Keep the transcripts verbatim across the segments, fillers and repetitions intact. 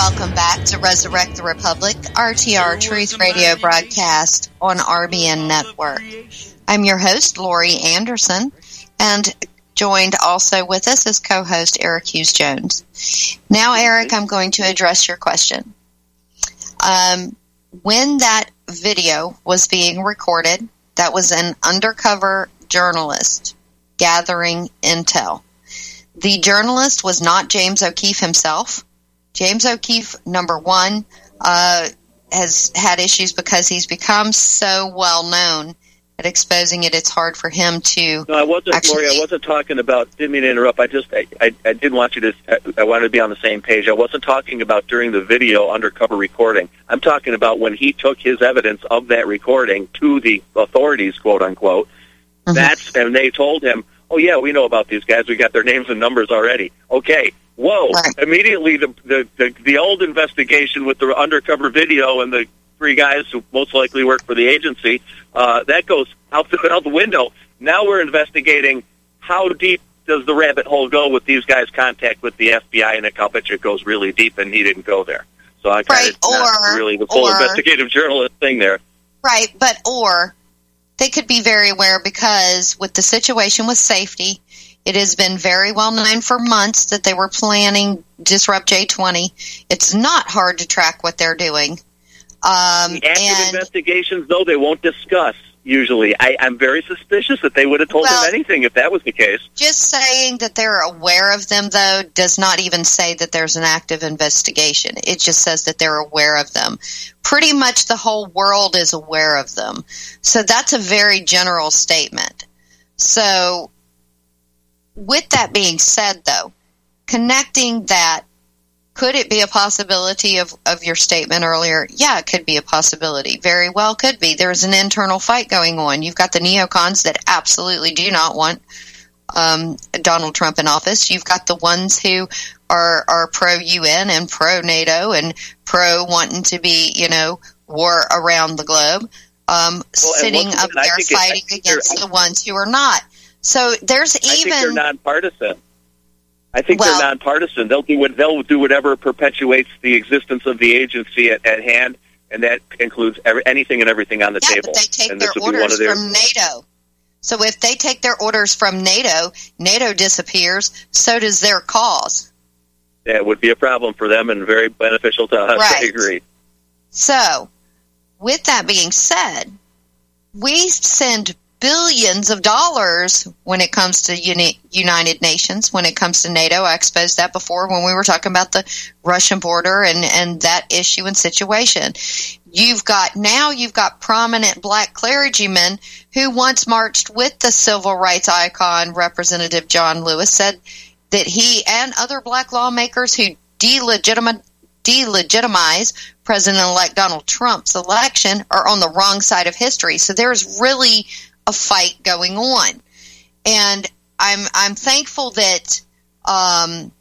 welcome back to Resurrect the Republic, R T R Truth Radio broadcast on R B N Network. I'm your host, Lori Anderson, and joined also with us is co-host Eric Hughes Jones. Now, Eric, I'm going to address your question. Um, when that video was being recorded, that was an undercover journalist gathering intel. The journalist was not James O'Keefe himself. James O'Keefe, number one, uh, has had issues because he's become so well known at exposing it. It's hard for him to. No, I wasn't, actually, Lori. I wasn't talking about. Didn't mean to interrupt. I just, I, I, I didn't want you to. I wanted to be on the same page. I wasn't talking about during the video undercover recording. I'm talking about when he took his evidence of that recording to the authorities, quote unquote. Mm-hmm. That's and they told him, "Oh yeah, we know about these guys. We got their names and numbers already." Okay. Whoa! Right. Immediately, the, the the the old investigation with the undercover video and the three guys who most likely work for the agency, uh, that goes out the, out the window. Now we're investigating how deep does the rabbit hole go with these guys' contact with the F B I, and I'll bet you it goes really deep, and he didn't go there. So I kind of right. not really the full or, investigative journalist thing there. Right, but or they could be very aware because with the situation with safety, it has been very well known for months that they were planning Disrupt J twenty. It's not hard to track what they're doing. Um, the active and, investigations, though, they won't discuss, usually. I, I'm very suspicious that they would have told well, him anything if that was the case. Just saying that they're aware of them, though, does not even say that there's an active investigation. It just says that they're aware of them. Pretty much the whole world is aware of them. So that's a very general statement. So with that being said, though, connecting that, could it be a possibility of, of your statement earlier? Yeah, it could be a possibility. Very well could be. There's an internal fight going on. You've got the neocons that absolutely do not want um, Donald Trump in office. You've got the ones who are, are pro-U N and pro-NATO and pro-wanting to be, you know, war around the globe, um, well, sitting up there fighting it, against the ones who are not. So there's even. I think they're nonpartisan. I think well, they're nonpartisan. They'll do what they'll do whatever perpetuates the existence of the agency at, at hand, and that includes every, anything and everything on the yeah, table. But they take and their orders their... from NATO. So if they take their orders from NATO, NATO disappears. So does their cause. Yeah, it would be a problem for them and very beneficial to us. Right. I agree. So, with that being said, we send billions of dollars when it comes to uni- United Nations, when it comes to NATO. I exposed that before when we were talking about the Russian border and, and that issue and situation. You've got, now you've got prominent black clergymen who once marched with the civil rights icon, Representative John Lewis, said that he and other black lawmakers who delegitimize, delegitimize President-elect Donald Trump's election are on the wrong side of history. So there's really a fight going on, and I'm I'm thankful that um,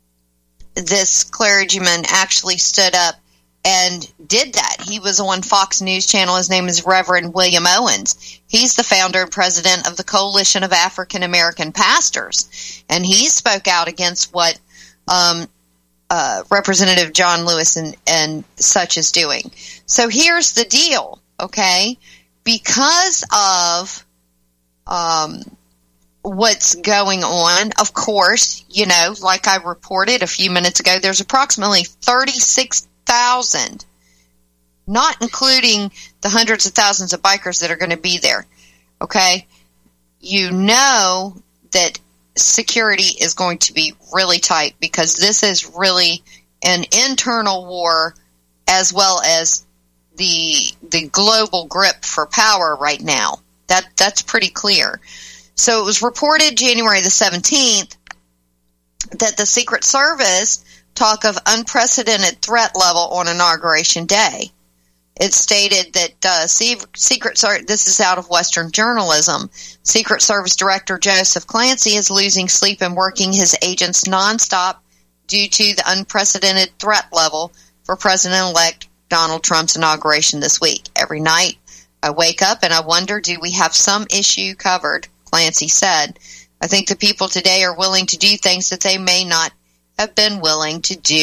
this clergyman actually stood up and did that. He was on Fox News Channel. His name is Reverend William Owens. He's the founder and president of the Coalition of African American Pastors, and he spoke out against what um, uh, Representative John Lewis and, and such is doing. So here's the deal, okay? Because of um, what's going on, of course, you know, like I reported a few minutes ago, there's approximately thirty-six thousand, not including the hundreds of thousands of bikers that are going to be there, okay? You know that security is going to be really tight because this is really an internal war as well as the the global grip for power right now. That that's pretty clear. So it was reported January the seventeenth that the Secret Service talk of unprecedented threat level on Inauguration Day. It stated that uh, Secret Service, this is out of Western journalism, Secret Service Director Joseph Clancy is losing sleep and working his agents nonstop due to the unprecedented threat level for President-elect Donald Trump's inauguration this week. Every night I wake up and I wonder, do we have some issue covered? Clancy said. I think the people today are willing to do things that they may not have been willing to do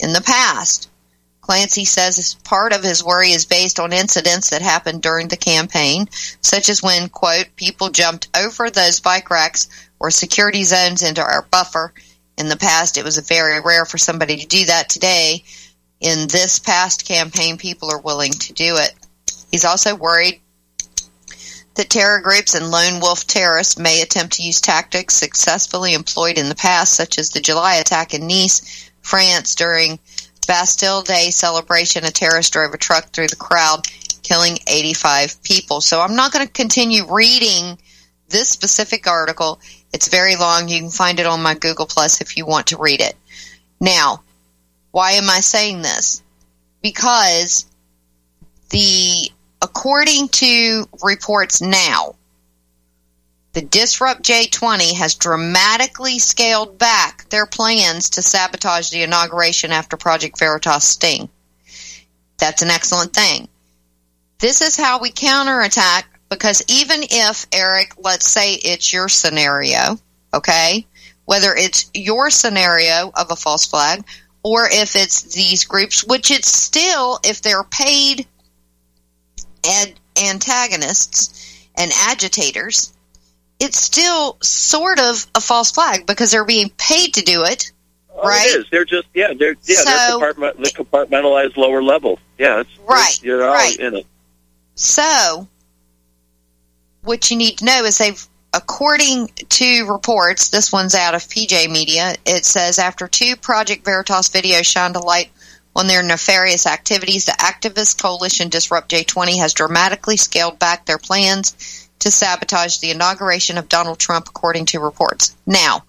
in the past. Clancy says part of his worry is based on incidents that happened during the campaign, such as when, quote, people jumped over those bike racks or security zones into our buffer. In the past, it was very rare for somebody to do that. Today, in this past campaign, people are willing to do it. He's also worried that terror groups and lone wolf terrorists may attempt to use tactics successfully employed in the past, such as the July attack in Nice, France. During Bastille Day celebration, a terrorist drove a truck through the crowd, killing eighty-five people. So I'm not going to continue reading this specific article. It's very long. You can find it on my Google Plus if you want to read it. Now, why am I saying this? Because the according to reports now, the Disrupt J twenty has dramatically scaled back their plans to sabotage the inauguration after Project Veritas sting. That's an excellent thing. This is how we counterattack, because even if, Eric, let's say it's your scenario, okay, whether it's your scenario of a false flag or if it's these groups, which it's still, if they're paid ad- antagonists and agitators, it's still sort of a false flag because they're being paid to do it, oh, right? It is. They're just, yeah, they're, yeah, so, they're compartment, the compartmentalized lower level. Yeah, it's, right, you're all right. in it. So, what you need to know is they've, according to reports, this one's out of P J Media, it says after two Project Veritas videos shined a light on their nefarious activities, the activist coalition Disrupt J twenty has dramatically scaled back their plans to sabotage the inauguration of Donald Trump, according to reports. Now,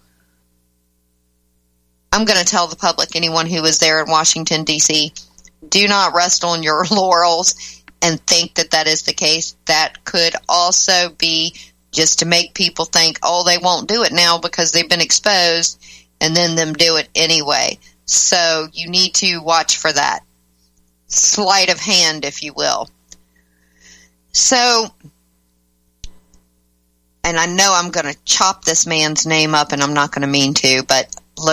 I'm going to tell the public, anyone who was there in Washington, D C, do not rest on your laurels and think that that is the case. That could also be just to make people think, oh, they won't do it now because they've been exposed, and then them do it anyway. So you need to watch for that. Sleight of hand, if you will. So, and I know I'm going to chop this man's name up, and I'm not going to mean to, but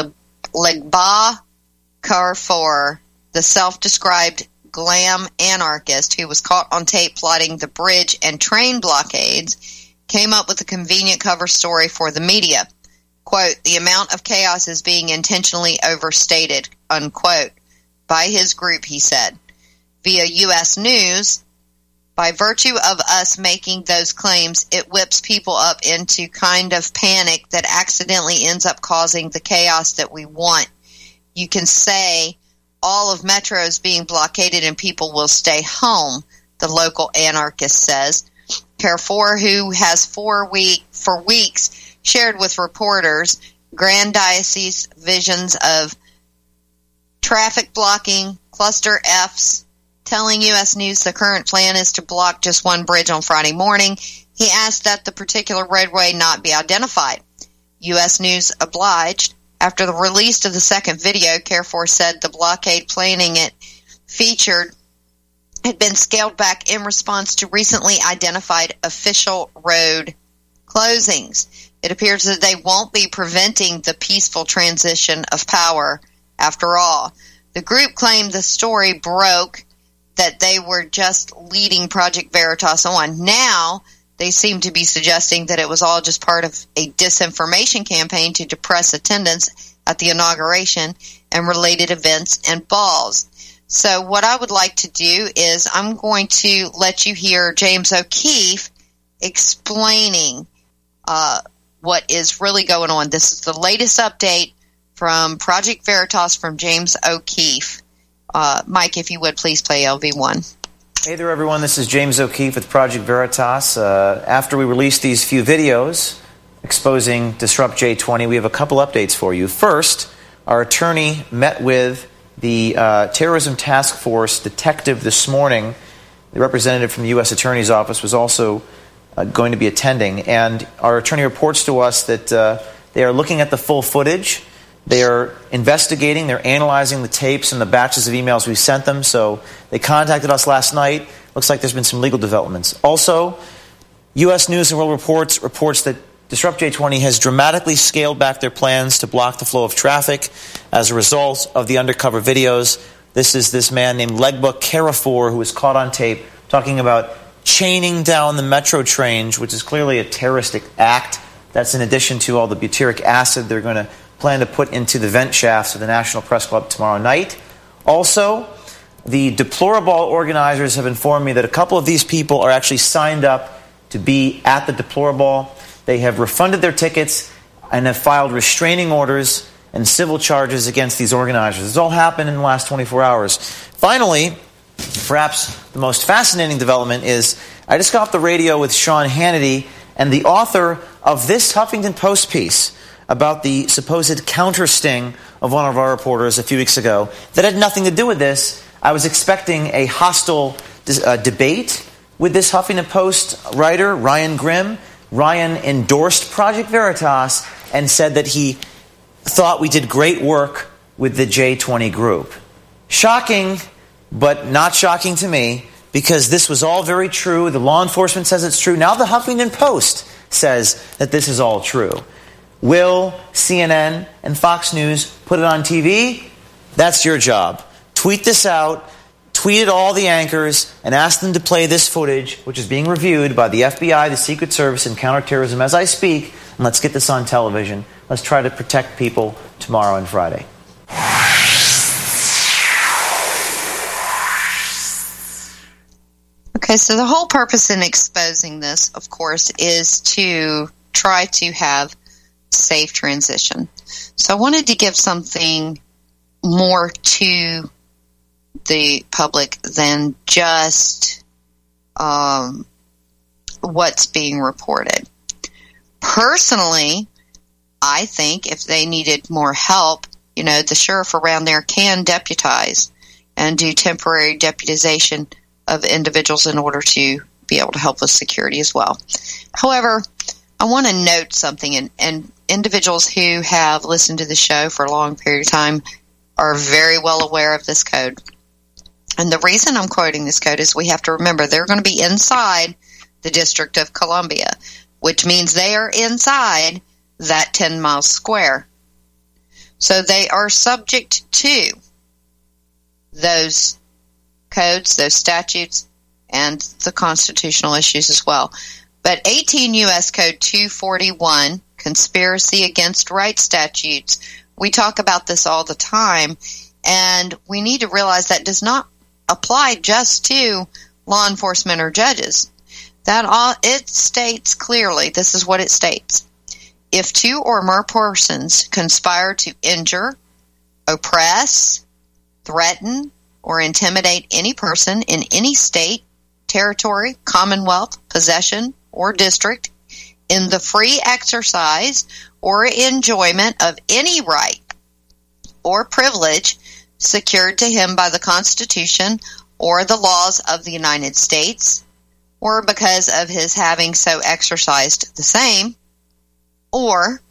Legba Carrefour, the self-described glam anarchist who was caught on tape plotting the bridge and train blockades, came up with a convenient cover story for the media. Quote, the amount of chaos is being intentionally overstated, unquote, by his group, he said. Via U S News, by virtue of us making those claims, it whips people up into kind of panic that accidentally ends up causing the chaos that we want. You can say all of Metro is being blockaded and people will stay home, the local anarchist says. Carrefour, who has four week for weeks shared with reporters grandiose visions of traffic blocking, cluster Fs, telling U S News the current plan is to block just one bridge on Friday morning. He asked that the particular roadway not be identified. U S News obliged. After the release of the second video, Carrefour said the blockade planning it featured had been scaled back in response to recently identified official road closings. It appears that they won't be preventing the peaceful transition of power after all. The group claimed the story broke, that they were just leading Project Veritas on. Now, they seem to be suggesting that it was all just part of a disinformation campaign to depress attendance at the inauguration and related events and balls. So what I would like to do is I'm going to let you hear James O'Keefe explaining uh, what is really going on. This is the latest update from Project Veritas from James O'Keefe. Uh, Mike, if you would, please play L V one. Hey there, everyone. This is James O'Keefe with Project Veritas. Uh, after we released these few videos exposing Disrupt J twenty, we have a couple updates for you. First, our attorney met with the uh, Terrorism Task Force detective this morning. The representative from the U S Attorney's Office was also uh, going to be attending. And our attorney reports to us that uh, they are looking at the full footage. They are investigating, they're analyzing the tapes and the batches of emails we sent them. So they contacted us last night. Looks like there's been some legal developments. Also, U S News and World Reports reports that Disrupt J twenty has dramatically scaled back their plans to block the flow of traffic as a result of the undercover videos. This is this man named Legba Karafour, who was caught on tape talking about chaining down the metro train, which is clearly a terroristic act. That's in addition to all the butyric acid they're going to plan to put into the vent shafts of the National Press Club tomorrow night. Also, the Deplorable organizers have informed me that a couple of these people are actually signed up to be at the Deplorable. They have refunded their tickets and have filed restraining orders and civil charges against these organizers. This all happened in the last twenty-four hours. Finally, perhaps the most fascinating development is I just got off the radio with Sean Hannity and the author of this Huffington Post piece about the supposed counter-sting of one of our reporters a few weeks ago that had nothing to do with this. I was expecting a hostile uh, debate with this Huffington Post writer, Ryan Grimm. Ryan endorsed Project Veritas and said that he thought we did great work with the J twenty group. Shocking, but not shocking to me, because this was all very true. The law enforcement says it's true. Now the Huffington Post says that this is all true. Will C N N and Fox News put it on T V? That's your job. Tweet this out, tweet at all the anchors, and ask them to play this footage, which is being reviewed by the F B I, the Secret Service, and counterterrorism as I speak, and let's get this on television. Let's try to protect people tomorrow and Friday. Okay, so the whole purpose in exposing this, of course, is to try to have safe transition. So I wanted to give something more to the public than just um, what's being reported. Personally, I think if they needed more help, you know, the sheriff around there can deputize and do temporary deputization of individuals in order to be able to help with security as well. However, I want to note something, and, and individuals who have listened to the show for a long period of time are very well aware of this code. And the reason I'm quoting this code is we have to remember they're going to be inside the District of Columbia, which means they are inside that ten mile square. So they are subject to those codes, those statutes, and the constitutional issues as well. But eighteen U S Code two forty-one, conspiracy against rights statutes, we talk about this all the time, and we need to realize that does not apply just to law enforcement or judges. That all, it states clearly, this is what it states. If two or more persons conspire to injure, oppress, threaten, or intimidate any person in any state, territory, commonwealth, possession, or district in the free exercise or enjoyment of any right or privilege secured to him by the Constitution or the laws of the United States, or because of his having so exercised the same, or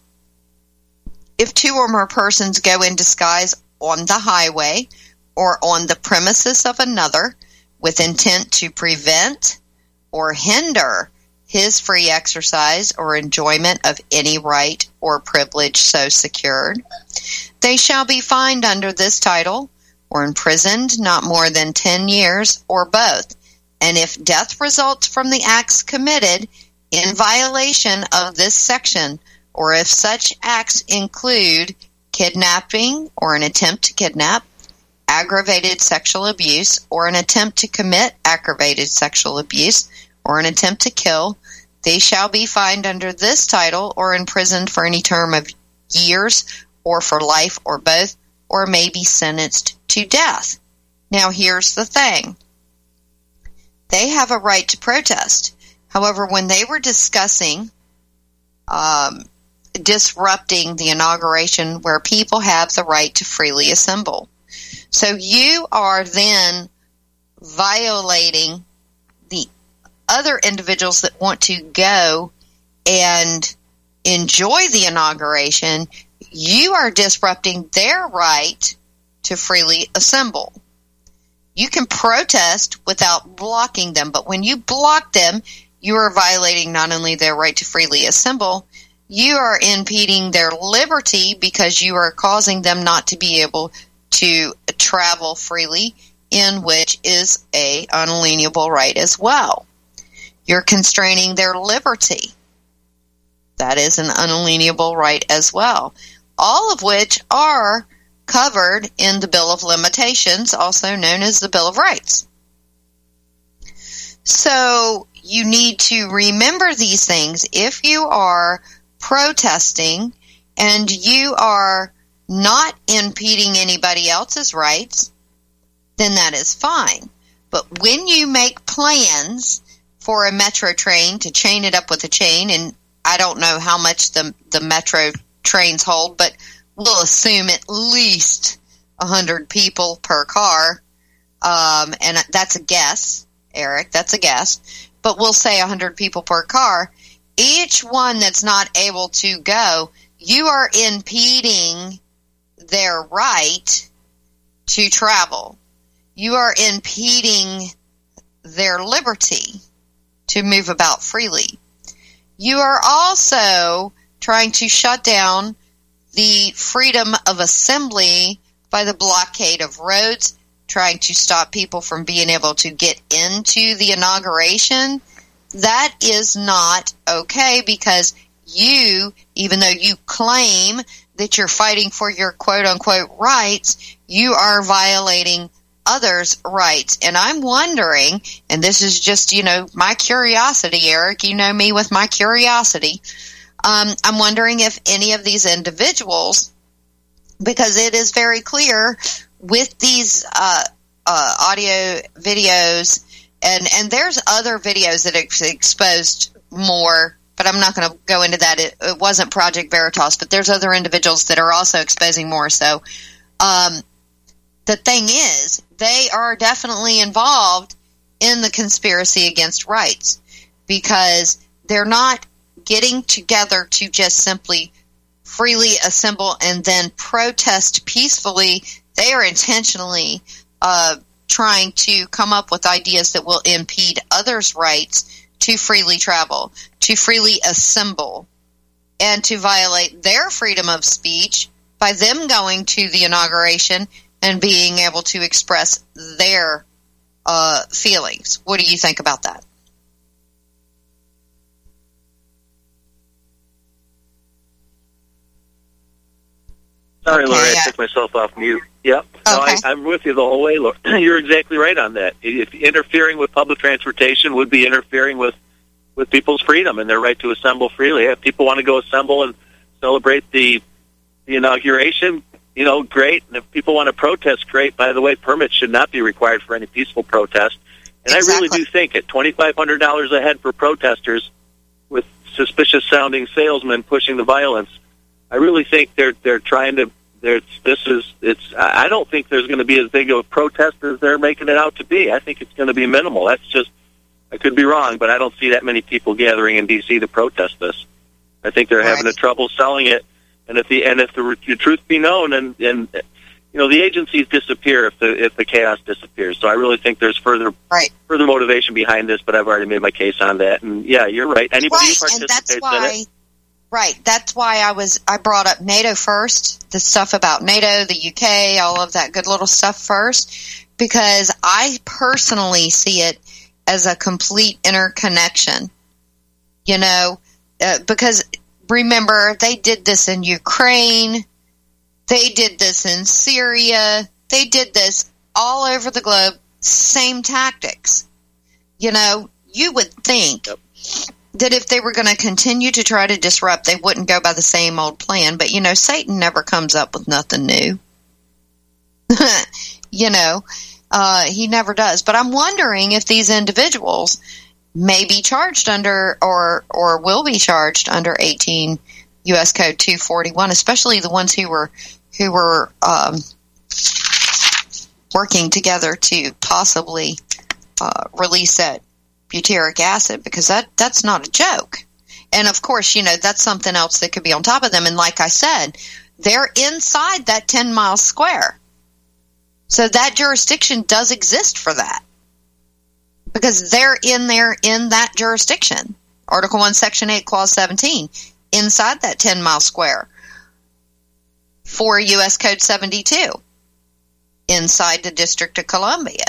if two or more persons go in disguise on the highway or on the premises of another with intent to prevent or hinder his free exercise or enjoyment of any right or privilege so secured, they shall be fined under this title or imprisoned not more than ten years or both. And if death results from the acts committed in violation of this section, or if such acts include kidnapping or an attempt to kidnap, aggravated sexual abuse, or an attempt to commit aggravated sexual abuse, or an attempt to kill, they shall be fined under this title or imprisoned for any term of years or for life or both, or may be sentenced to death. Now here's the thing. They have a right to protest. However, when they were discussing um, disrupting the inauguration where people have the right to freely assemble, so you are then violating the other individuals that want to go and enjoy the inauguration. You are disrupting their right to freely assemble. You can protest without blocking them, but when you block them, you are violating not only their right to freely assemble, you are impeding their liberty because you are causing them not to be able to travel freely, in which is a unalienable right as well. You're constraining their liberty. That is an unalienable right as well. All of which are covered in the Bill of Limitations, also known as the Bill of Rights. So you need to remember these things. If you are protesting and you are not impeding anybody else's rights, then that is fine. But when you make plans for a metro train to chain it up with a chain, and I don't know how much the the metro trains hold, but we'll assume at least one hundred people per car, um, and that's a guess, Eric, that's a guess, but we'll say one hundred people per car. Each one that's not able to go, you are impeding their right to travel. You are impeding their liberty to move about freely. You are also trying to shut down the freedom of assembly by the blockade of roads, trying to stop people from being able to get into the inauguration. That is not okay, because you, even though you claim that you're fighting for your quote-unquote rights, you are violating others' rights. And I'm wondering, and this is just, you know, my curiosity, Eric, you know me with my curiosity, um, I'm wondering if any of these individuals, because it is very clear with these uh, uh, audio videos, and, and there's other videos that ex- exposed more, but I'm not going to go into that. It, it wasn't Project Veritas, but there's other individuals that are also exposing more. So um, the thing is, they are definitely involved in the conspiracy against rights, because they're not getting together to just simply freely assemble and then protest peacefully. They are intentionally uh, trying to come up with ideas that will impede others' rights to freely travel, to freely assemble, and to violate their freedom of speech by them going to the inauguration and being able to express their uh, feelings. What do you think about that? Sorry, okay, Lori, I yeah. took myself off mute. Yep. No, Okay. I, I'm with you the whole way, Lori. You're exactly right on that. If interfering with public transportation would be interfering with, with people's freedom and their right to assemble freely. If people want to go assemble and celebrate the the inauguration, you know, great. And if people want to protest, great. By the way, permits should not be required for any peaceful protest. And exactly. I really do think at twenty-five hundred dollars a head for protesters with suspicious-sounding salesmen pushing the violence, I really think they're they're trying to. There's, this is it's. I don't think there's going to be as big of a protest as they're making it out to be. I think it's going to be minimal. That's just. I could be wrong, but I don't see that many people gathering in D C to protest this. I think they're right. having a trouble selling it. And if the and if the, the truth be known, and and you know the agencies disappear if the if the chaos disappears. So I really think there's further right. further motivation behind this. But I've already made my case on that. And yeah, you're right. Anybody right, who participates and that's why. in it. Right. That's why I was I brought up NATO first, the stuff about NATO, the U K, all of that good little stuff first, because I personally see it as a complete interconnection. You know, uh, because remember, they did this in Ukraine, they did this in Syria, they did this all over the globe, same tactics. You know, you would think yep. that if they were going to continue to try to disrupt, they wouldn't go by the same old plan. But, you know, Satan never comes up with nothing new. you know, uh, he never does. But I'm wondering if these individuals may be charged under or or will be charged under eighteen U S Code two forty-one, especially the ones who were who were um, working together to possibly uh, release that butyric acid, because that, that's not a joke. And of course, you know, that's something else that could be on top of them. And like I said, they're inside that ten mile square. So that jurisdiction does exist for that, because they're in there in that jurisdiction. Article one, Section eight, Clause seventeen. inside that ten mile square for U S Code seventy-two inside the District of Columbia.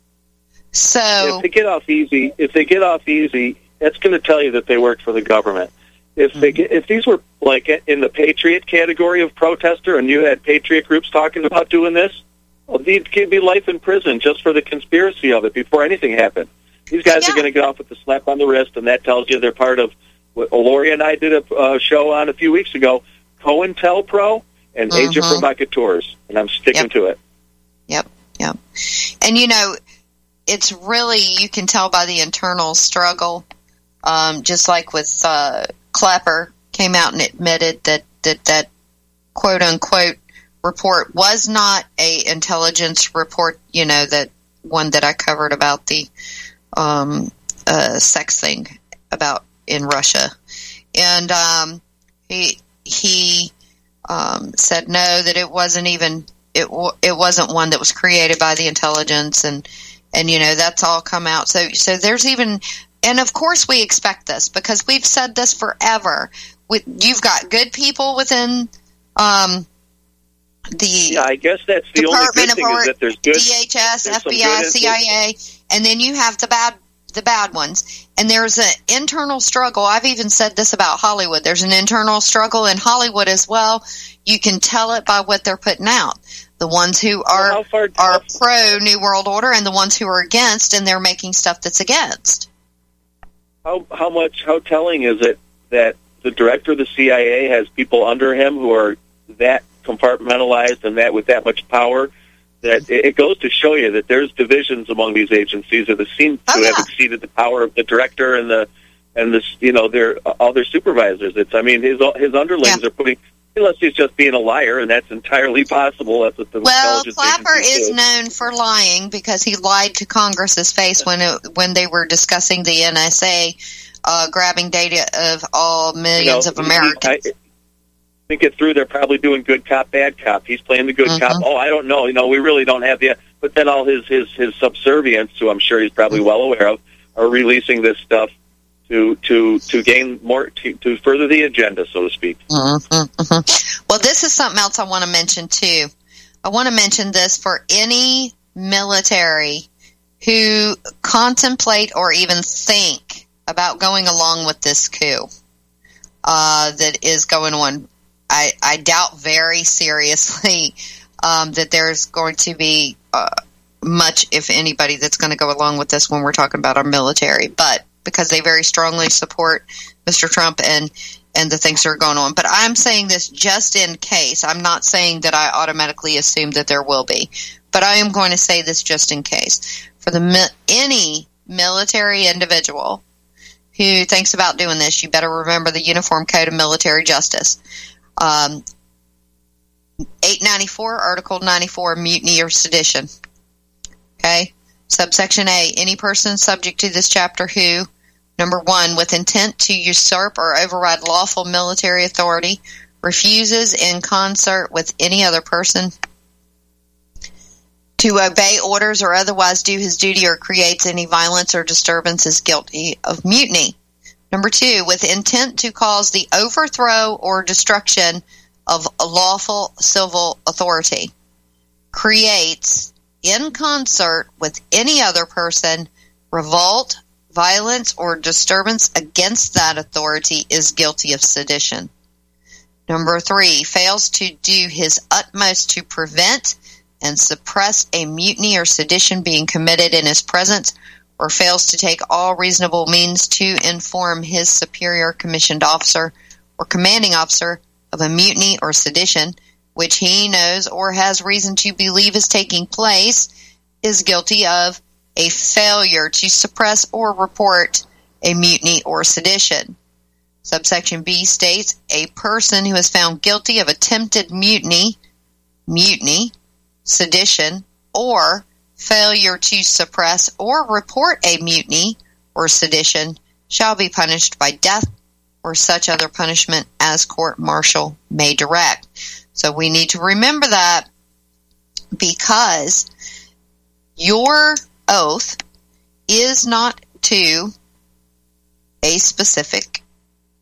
So if they get off easy, if they get off easy, that's going to tell you that they work for the government. If they get, if these were like in the patriot category of protester, and you had patriot groups talking about doing this, well, they'd give you life in prison just for the conspiracy of it before anything happened. These guys yeah. are going to get off with a slap on the wrist, and that tells you they're part of what Lori and I did a uh, show on a few weeks ago, COINTELPRO and mm-hmm. Agent Provocateurs, and I'm sticking yep. to it. Yep, yep. And, you know, it's really, you can tell by the internal struggle, um, just like with uh, Clapper came out and admitted that that, that quote-unquote report was not a intelligence report, you know, that one that I covered about the um, uh, sex thing about in Russia. And um, he he um, said no, that it wasn't even, it it wasn't one that was created by the intelligence, and and you know, that's all come out. So so there's even, and of course we expect this because we've said this forever. With, you've got good people within um, the yeah, I guess that's the Department only good thing of is that there's good, D H S, F B I, C I A, and then you have the bad the bad ones. And there's an internal struggle. I've even said this about Hollywood. There's an internal struggle in Hollywood as well. You can tell it by what they're putting out. The ones who are well, far, are pro New World Order and the ones who are against, and they're making stuff that's against. How how much how telling is it that the director of the C I A has people under him who are that compartmentalized and that with that much power, that it goes to show you that there's divisions among these agencies that seem to oh, yeah. have exceeded the power of the director and the and the you know their all their supervisors. It's I mean his his underlings yeah. are putting, unless he's just being a liar, and that's entirely possible. That's what the well, intelligence Clapper is do. known for lying because he lied to Congress's face when it, when they were discussing the N S A uh, grabbing data of all millions you know, of Americans. I, think it through. They're probably doing good cop, bad cop. He's playing the good mm-hmm. cop. Oh, I don't know. You know, we really don't have the. But then all his his his subservients, who I'm sure he's probably well aware of, are releasing this stuff to to to gain more to, to further the agenda, so to speak. Mm-hmm, mm-hmm. Well, this is something else I want to mention too. I want to mention this for any military who contemplate or even think about going along with this coup uh, that is going on. I, I doubt very seriously um, that there's going to be uh, much, if anybody, that's going to go along with this when we're talking about our military. But because they very strongly support Mister Trump and, and the things that are going on. But I'm saying this just in case. I'm not saying that I automatically assume that there will be. But I am going to say this just in case. For the any military individual who thinks about doing this, you better remember the Uniform Code of Military Justice. Um, eight ninety-four, Article ninety-four, mutiny or sedition. Okay? Subsection A, any person subject to this chapter who, number one, with intent to usurp or override lawful military authority, refuses in concert with any other person to obey orders or otherwise do his duty or creates any violence or disturbance is guilty of mutiny. Number two, with intent to cause the overthrow or destruction of a lawful civil authority, creates, in concert with any other person, revolt, violence, or disturbance against that authority is guilty of sedition. Number three, fails to do his utmost to prevent and suppress a mutiny or sedition being committed in his presence, or fails to take all reasonable means to inform his superior commissioned officer or commanding officer of a mutiny or sedition which he knows or has reason to believe is taking place, is guilty of a failure to suppress or report a mutiny or sedition. Subsection B states, a person who is found guilty of attempted mutiny, mutiny, sedition, or failure to suppress or report a mutiny or sedition shall be punished by death or such other punishment as court-martial may direct. So we need to remember that, because your oath is not to a specific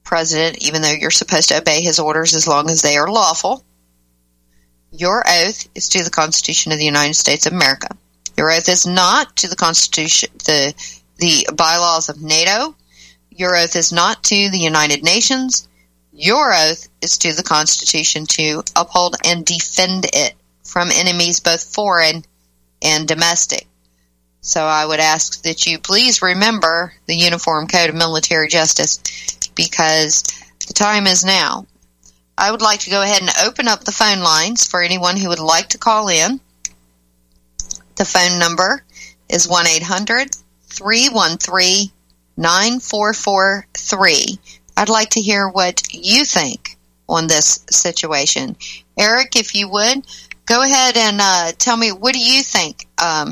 president, even though you're supposed to obey his orders as long as they are lawful. Your oath is to the Constitution of the United States of America. Your oath is not to the Constitution, the the bylaws of NATO. Your oath is not to the United Nations. Your oath is to the Constitution to uphold and defend it from enemies both foreign and domestic. So I would ask that you please remember the Uniform Code of Military Justice, because the time is now. I would like to go ahead and open up the phone lines for anyone who would like to call in. The phone number is one eight hundred, three one three, nine four four three. I'd like to hear what you think on this situation. Eric, if you would, go ahead and uh, tell me, what do you think? Um,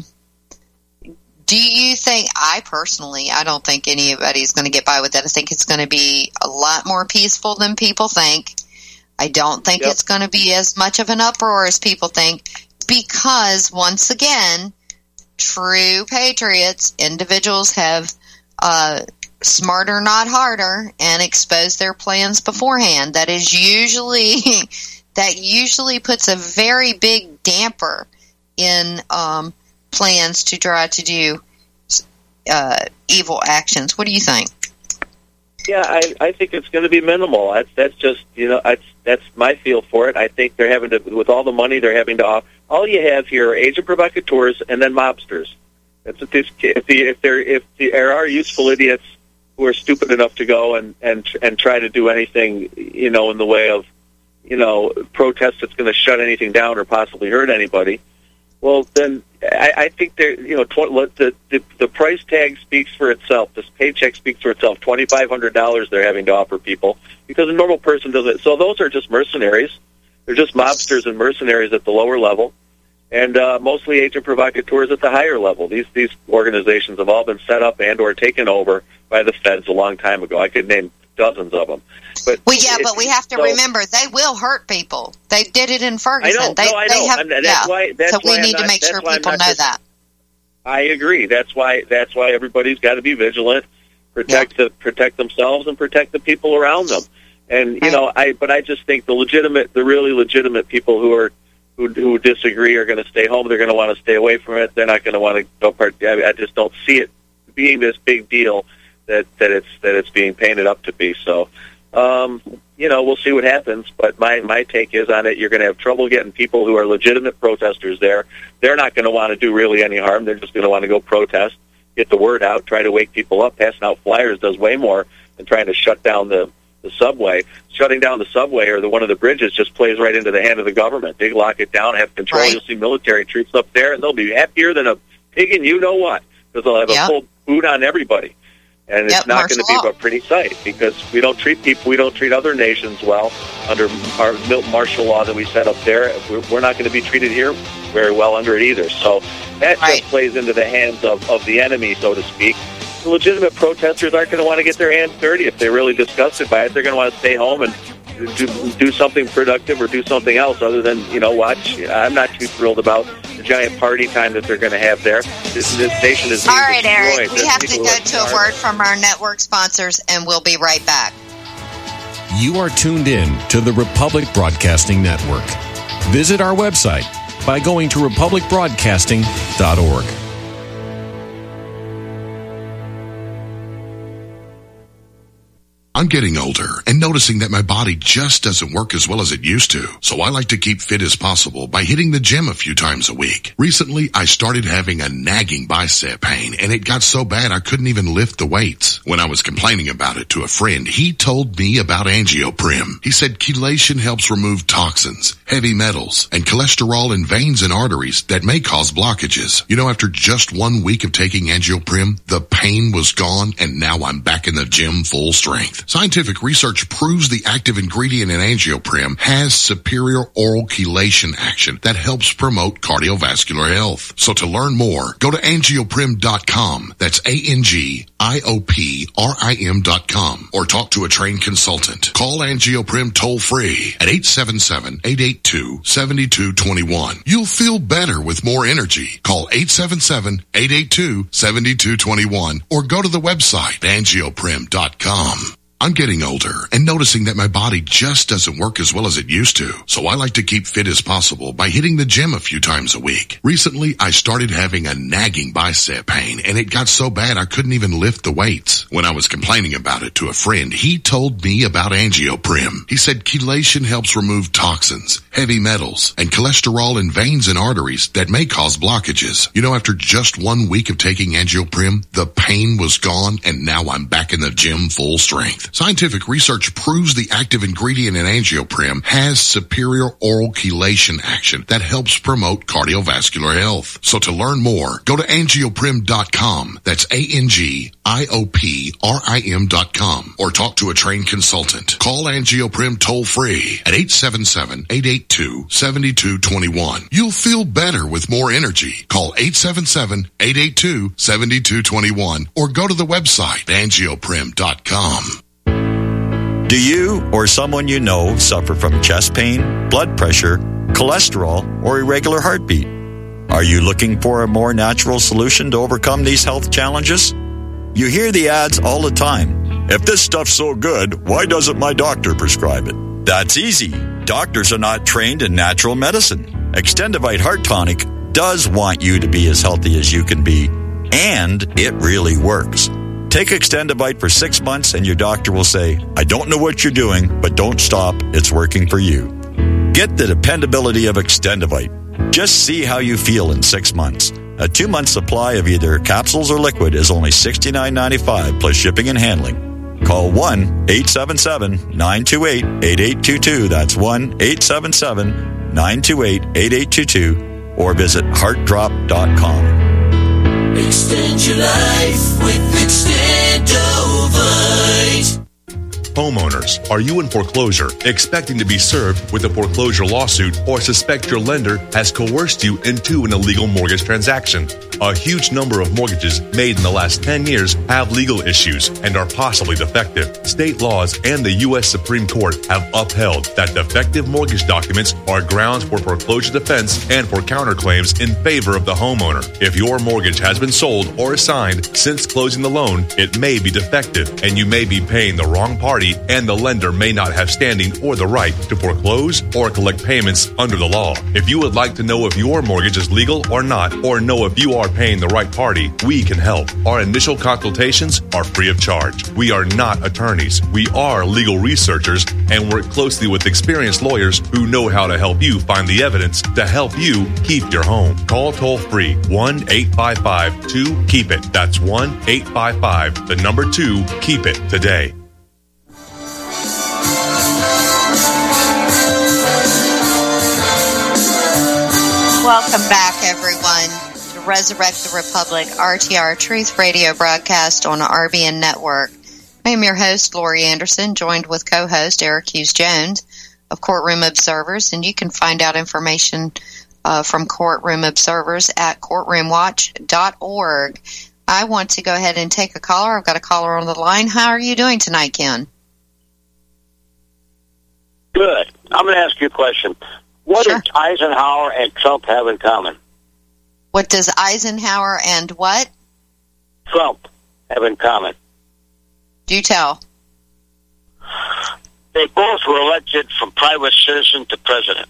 do you think, I personally, I don't think anybody's going to get by with that. I think it's going to be a lot more peaceful than people think. I don't think yep. it's going to be as much of an uproar as people think, because, once again, true patriots, individuals have uh, smarter, not harder, and exposed their plans beforehand. That is usually that usually puts a very big damper in um, plans to try to do uh, evil actions. What do you think? Yeah, I, I think it's going to be minimal. That's that's just you know that's that's my feel for it. I think they're having to, with all the money they're having to offer. All you have here are agent provocateurs and then mobsters. That's what this. If the if there if there are useful idiots who are stupid enough to go and and and try to do anything, you know, in the way of, you know, protest that's going to shut anything down or possibly hurt anybody, well, then I, I think they're, you know, tw- the, the the price tag speaks for itself. This paycheck speaks for itself. twenty-five hundred dollars they're having to offer people because a normal person doesn't. So those are just mercenaries. They're just mobsters and mercenaries at the lower level, and uh, mostly agent provocateurs at the higher level. These these organizations have all been set up and or taken over by the feds a long time ago. I could name dozens of them. But well, yeah, it, but we have to so, remember they will hurt people. They did it in Ferguson. I know. They, no, I they know. have, and that's yeah. why. That's so we why need not, to make sure people know just, that. I agree. That's why. That's why everybody's got to be vigilant, protect yeah. the protect themselves and protect the people around them. And you right. know, I. But I just think the legitimate, the really legitimate people who are who who disagree are going to stay home. They're going to want to stay away from it. They're not going to want to go part. I, I just don't see it being this big deal that that it's that it's being painted up to be. So. Um, you know, we'll see what happens, but my, my take is on it, you're going to have trouble getting people who are legitimate protesters there. They're not going to want to do really any harm. They're just going to want to go protest, get the word out, try to wake people up. Passing out flyers does way more than trying to shut down the, the subway. Shutting down the subway or the one of the bridges just plays right into the hand of the government. They lock it down, have control. Right. You'll see military troops up there, and they'll be happier than a pig in you-know-what, because they'll have yep. a full boot on everybody. And it's yep, not going to be law. a pretty sight because we don't treat people, we don't treat other nations well under our martial law that we set up there. We're, we're not going to be treated here very well under it either. So that right. just plays into the hands of, of the enemy, so to speak. The legitimate protesters aren't going to want to get their hands dirty. If they're really disgusted by it, they're going to want to stay home and do, do something productive or do something else other than, you know, watch. I'm not too thrilled about the giant party time that they're going to have there. This, this nation is being all right, destroyed. Eric. We There's have to people go that to a are- word from our network sponsors, and we'll be right back. You are tuned in to the Republic Broadcasting Network. Visit our website by going to republic broadcasting dot org. I'm getting older and noticing that my body just doesn't work as well as it used to. So I like to keep fit as possible by hitting the gym a few times a week. Recently, I started having a nagging bicep pain, and it got so bad I couldn't even lift the weights. When I was complaining about it to a friend, he told me about Angioprim. He said chelation helps remove toxins, heavy metals, and cholesterol in veins and arteries that may cause blockages. You know, after just one week of taking Angioprim, the pain was gone, and now I'm back in the gym full strength. Scientific research proves the active ingredient in Angioprim has superior oral chelation action that helps promote cardiovascular health. So to learn more, go to angioprim dot com. That's A N G I O P R I M dot com. Or talk to a trained consultant. Call Angioprim toll free at eight seven seven, eight eight two, seven two two one. You'll feel better with more energy. Call eight seven seven, eight eight two, seven two two one or go to the website angioprim dot com. I'm getting older and noticing that my body just doesn't work as well as it used to. So I like to keep fit as possible by hitting the gym a few times a week. Recently, I started having a nagging bicep pain, and it got so bad I couldn't even lift the weights. When I was complaining about it to a friend, he told me about AngioPrim. He said chelation helps remove toxins, heavy metals, and cholesterol in veins and arteries that may cause blockages. You know, after just one week of taking AngioPrim, the pain was gone, and now I'm back in the gym full strength. Scientific research proves the active ingredient in AngioPrim has superior oral chelation action that helps promote cardiovascular health. So to learn more, go to angioprim dot com. That's A N G I O P R I M dot com. Or talk to a trained consultant. Call AngioPrim toll free at eight seven seven, eight eight two, seven two two one. You'll feel better with more energy. Call eight seven seven, eight eight two, seven two two one or go to the website angioprim dot com. Do you or someone you know suffer from chest pain, blood pressure, cholesterol, or irregular heartbeat? Are you looking for a more natural solution to overcome these health challenges? You hear the ads all the time. If this stuff's so good, why doesn't my doctor prescribe it? That's easy. Doctors are not trained in natural medicine. Extendivite Heart Tonic does want you to be as healthy as you can be, and it really works. Take Extendivite for six months and your doctor will say, I don't know what you're doing, but don't stop. It's working for you. Get the dependability of Extendivite. Just see how you feel in six months. A two-month supply of either capsules or liquid is only sixty-nine ninety-five plus shipping and handling. Call one eight seven seven, nine two eight, eight eight two two. That's one eight seven seven, nine two eight, eight eight two two or visit heart drop dot com. Extend your life with Extendovite. Homeowners, are you in foreclosure, expecting to be served with a foreclosure lawsuit, or suspect your lender has coerced you into an illegal mortgage transaction? A huge number of mortgages made in the last ten years have legal issues and are possibly defective. State laws and the U S Supreme Court have upheld that defective mortgage documents are grounds for foreclosure defense and for counterclaims in favor of the homeowner. If your mortgage has been sold or assigned since closing the loan, it may be defective and you may be paying the wrong party, and the lender may not have standing or the right to foreclose or collect payments under the law. If you would like to know if your mortgage is legal or not, or know if you are paying the right party, we can help. Our initial consultations are free of charge. We are not attorneys. We are legal researchers and work closely with experienced lawyers who know how to help you find the evidence to help you keep your home. Call toll free one eight five five, two, keep it. That's one eight five five, the number two, keep it today. Welcome back, everyone, to Resurrect the Republic, R T R Truth Radio broadcast on the R B N Network. I am your host, Lori Anderson, joined with co-host Eric Hughes Jones of Courtroom Observers, and you can find out information uh, from Courtroom Observers at courtroom watch dot org. I want to go ahead and take a caller. I've got a caller on the line. How are you doing tonight, Ken? Good. I'm going to ask you a question. What Sure. do Eisenhower and Trump have in common? What does Eisenhower and what? Trump have in common. Do tell. They both were elected from private citizen to president.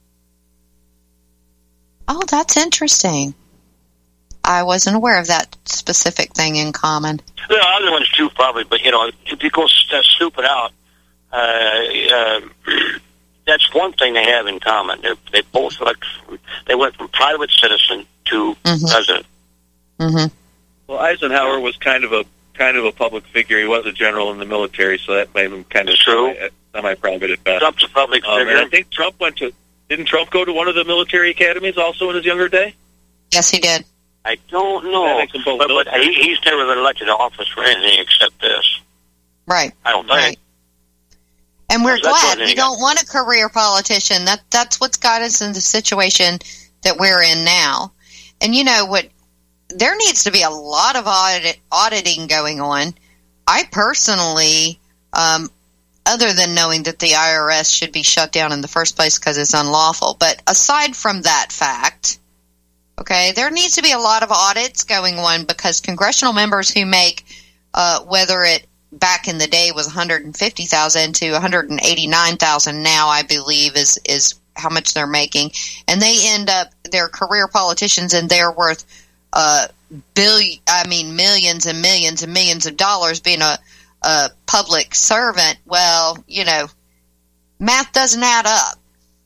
Oh, that's interesting. I wasn't aware of that specific thing in common. There are other ones too, probably, but you know, if you go stupid out, uh, uh, that's one thing they have in common. They're, they both like they went from private citizen to mm-hmm. president. Mm-hmm. Well, Eisenhower was kind of a kind of a public figure. He was a general in the military, so that made him kind of True. semi, semi-private at best. Trump's a public um, figure. And I think Trump went to. Didn't Trump go to one of the military academies also in his younger day? Yes, he did. I don't know, That makes them both but, but military. he, he's never been elected to office for anything except this. Right. I don't think. Right. And we're That's glad what we they don't want a career politician. That that's what's got us in the situation that we're in now. And you know what? There needs to be a lot of audit, auditing going on. I personally, um, other than knowing that the I R S should be shut down in the first place because it's unlawful, but aside from that fact, okay, there needs to be a lot of audits going on because congressional members who make, uh, whether it back in the day was one hundred fifty thousand to one hundred eighty-nine thousand now, I believe, is is how much they're making. And they end up, they're career politicians, and they're worth uh billion I mean millions and millions and millions of dollars being a, a public servant. Well, you know, math doesn't add up.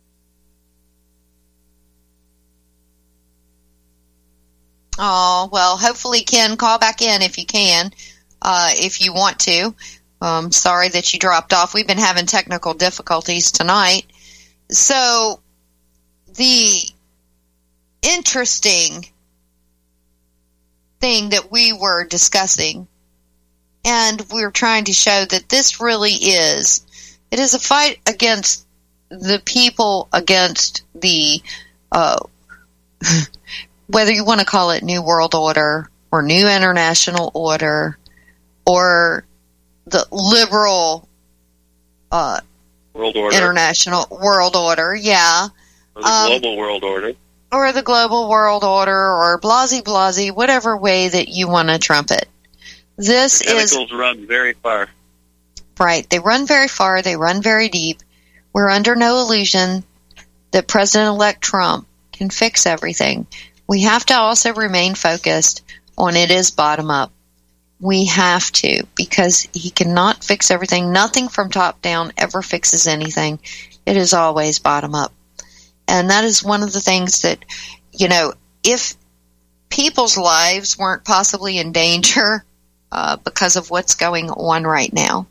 Oh, well, hopefully, Ken, call back in if you can, uh, if you want to. Um, sorry that you dropped off. We've been having technical difficulties tonight. So, the interesting thing that we were discussing, and we were trying to show that this really is, it is a fight against the people, against the, uh, whether you want to call it New World Order or New International Order or the liberal uh, world order. International World Order, yeah. Or the um, global world order. Or the global world order, or blasey blasey, whatever way that you want to trumpet. This the tentacles is run very far. Right. They run very far. They run very deep. We're under no illusion that President-elect Trump can fix everything. We have to also remain focused on it is bottom up. We have to, because he cannot fix everything. Nothing from top down ever fixes anything. It is always bottom up. And that is one of the things that, you know, if people's lives weren't possibly in danger uh, because of what's going on right now,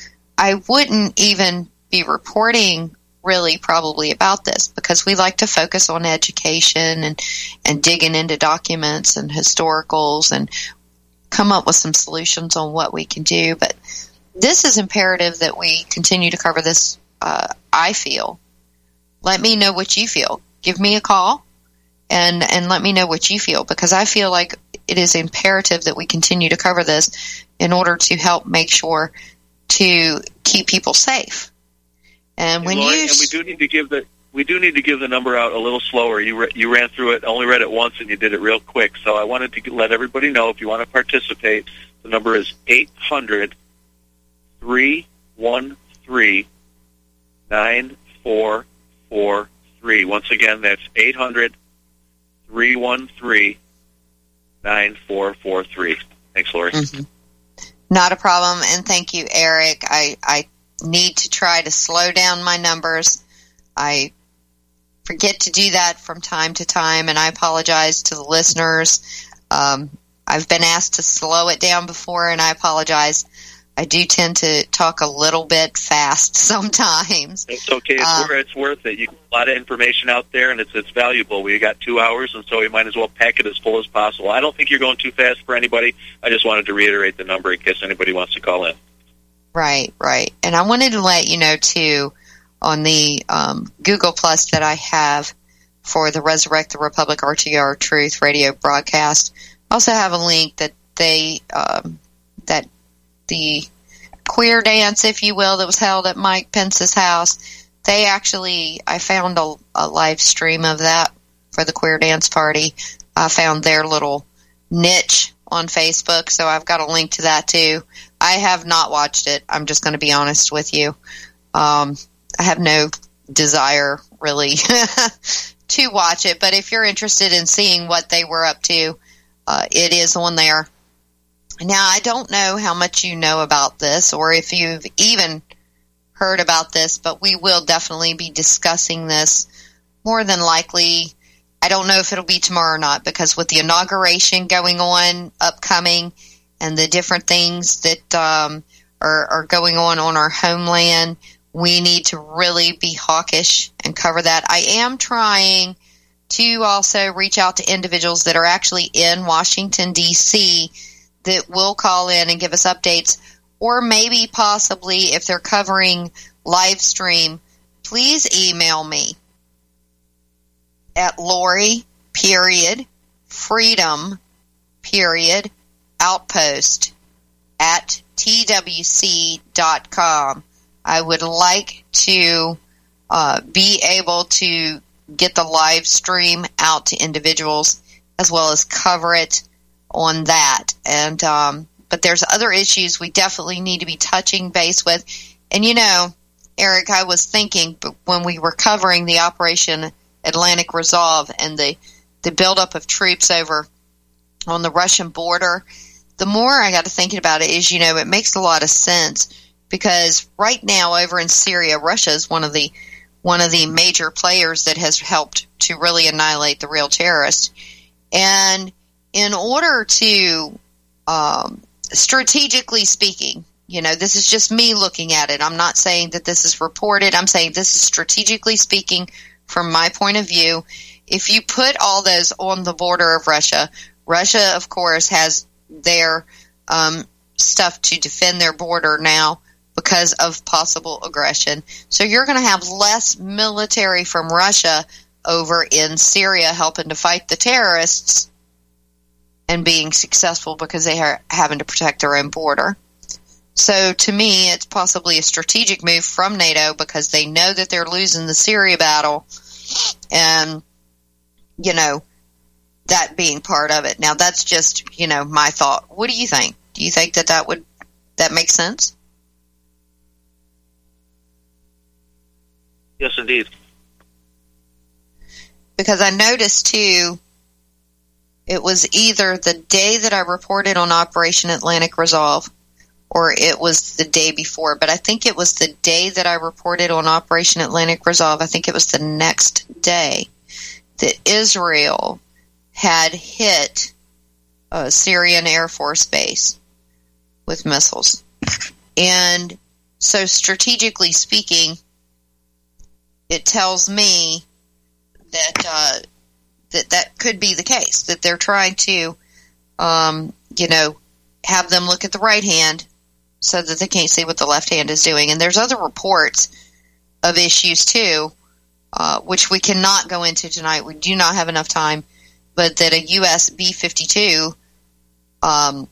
I wouldn't even be reporting really probably about this, because we like to focus on education and, and digging into documents and historicals and come up with some solutions on what we can do. But this is imperative that we continue to cover this, uh, I feel. Let me know what you feel. Give me a call and, and let me know what you feel, because I feel like it is imperative that we continue to cover this in order to help make sure to keep people safe. And when Lori, you and we do need to give the we do need to give the number out a little slower. You re, you ran through it, only read it once, and you did it real quick. So I wanted to let everybody know, if you want to participate, the number is eight hundred, three one three, nine four four three. Once again, that's eight hundred, three one three, nine four four three. Thanks, Lori. Mm-hmm. Not a problem, and thank you, Eric. I, I need to try to slow down my numbers. I forget to do that from time to time, and I apologize to the listeners. Um, I've been asked to slow it down before, and I apologize. I do tend to talk a little bit fast sometimes. It's okay. It's, um, worth, it's worth it. You get a lot of information out there, and it's it's valuable. We got two hours, and so we might as well pack it as full as possible. I don't think you're going too fast for anybody. I just wanted to reiterate the number in case anybody wants to call in. Right, right. And I wanted to let you know, too, on the um, Google Plus that I have for the Resurrect the Republic R T R Truth radio broadcast, I also have a link that they um, that the queer dance, if you will, that was held at Mike Pence's house. They actually, I found a, a live stream of that for the queer dance party. I found their little niche on Facebook, so I've got a link to that too. I have not watched it. I'm just going to be honest with you. Um, I have no desire really to watch it, but if you're interested in seeing what they were up to, uh, it is on there. Now, I don't know how much you know about this or if you've even heard about this, but we will definitely be discussing this more than likely. I don't know if it'll be tomorrow or not, because with the inauguration going on, upcoming, and the different things that um, are, are going on on our homeland, we need to really be hawkish and cover that. I am trying to also reach out to individuals that are actually in Washington, D C that will call in and give us updates, or maybe possibly if they're covering live stream, please email me at Lori, period, freedom, period, outpost at T W C dot com. I would like to uh, be able to get the live stream out to individuals as well as cover it on that. And um, but there's other issues we definitely need to be touching base with. And, you know, Eric, I was thinking when we were covering the Operation Atlantic Resolve and the, the buildup of troops over on the Russian border, the more I got to thinking about it is, you know, it makes a lot of sense because right now over in Syria, Russia is one of the one of the major players that has helped to really annihilate the real terrorists. And in order to, um, strategically speaking, you know, this is just me looking at it. I'm not saying that this is reported. I'm saying this is strategically speaking from my point of view. If you put all those on the border of Russia, Russia, of course, has their um, stuff to defend their border now because of possible aggression. So you're going to have less military from Russia over in Syria helping to fight the terrorists and being successful because they are having to protect their own border. So to me, it's possibly a strategic move from NATO because they know that they're losing the Syria battle and, you know, that being part of it. Now, that's just, you know, my thought. What do you think? Do you think that that would, that makes sense? Yes, indeed. Because I noticed, too, it was either the day that I reported on Operation Atlantic Resolve or it was the day before. But I think it was the day that I reported on Operation Atlantic Resolve. I think it was the next day that Israel had hit a Syrian Air Force base with missiles. And so strategically speaking, it tells me that uh, that that could be the case, that they're trying to, um, you know, have them look at the right hand so that they can't see what the left hand is doing. And there's other reports of issues, too, uh, which we cannot go into tonight. We do not have enough time, but that a U S B fifty-two um,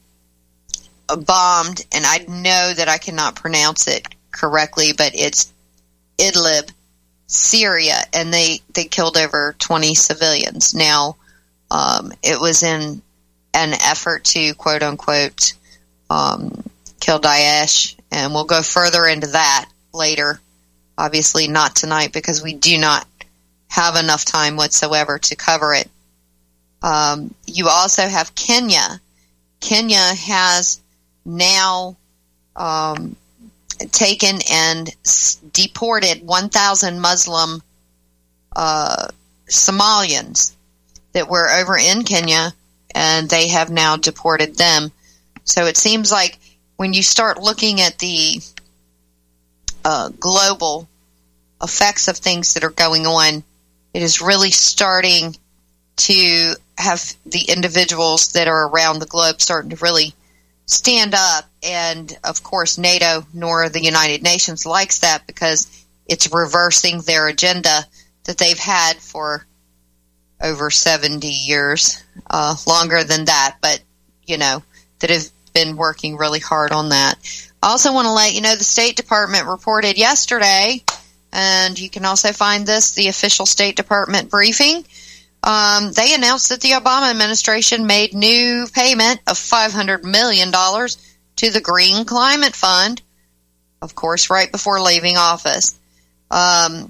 bombed, and I know that I cannot pronounce it correctly, but it's Idlib, Syria, and they, they killed over twenty civilians. Now, um, it was in an effort to, quote-unquote, um, kill Daesh, and we'll go further into that later. Obviously not tonight because we do not have enough time whatsoever to cover it. Um, you also have Kenya. Kenya has now um, taken and deported one thousand Muslim uh, Somalians that were over in Kenya, and they have now deported them. So it seems like when you start looking at the uh, global effects of things that are going on, it is really starting to have the individuals that are around the globe starting to really stand up. And, of course, NATO nor the United Nations likes that because it's reversing their agenda that they've had for over seventy years, uh, longer than that, but, you know, that have been working really hard on that. I also want to let you know the State Department reported yesterday, and you can also find this, the official State Department briefing. Um, they announced that the Obama administration made new payment of five hundred million dollars to the Green Climate Fund, of course, right before leaving office. Um,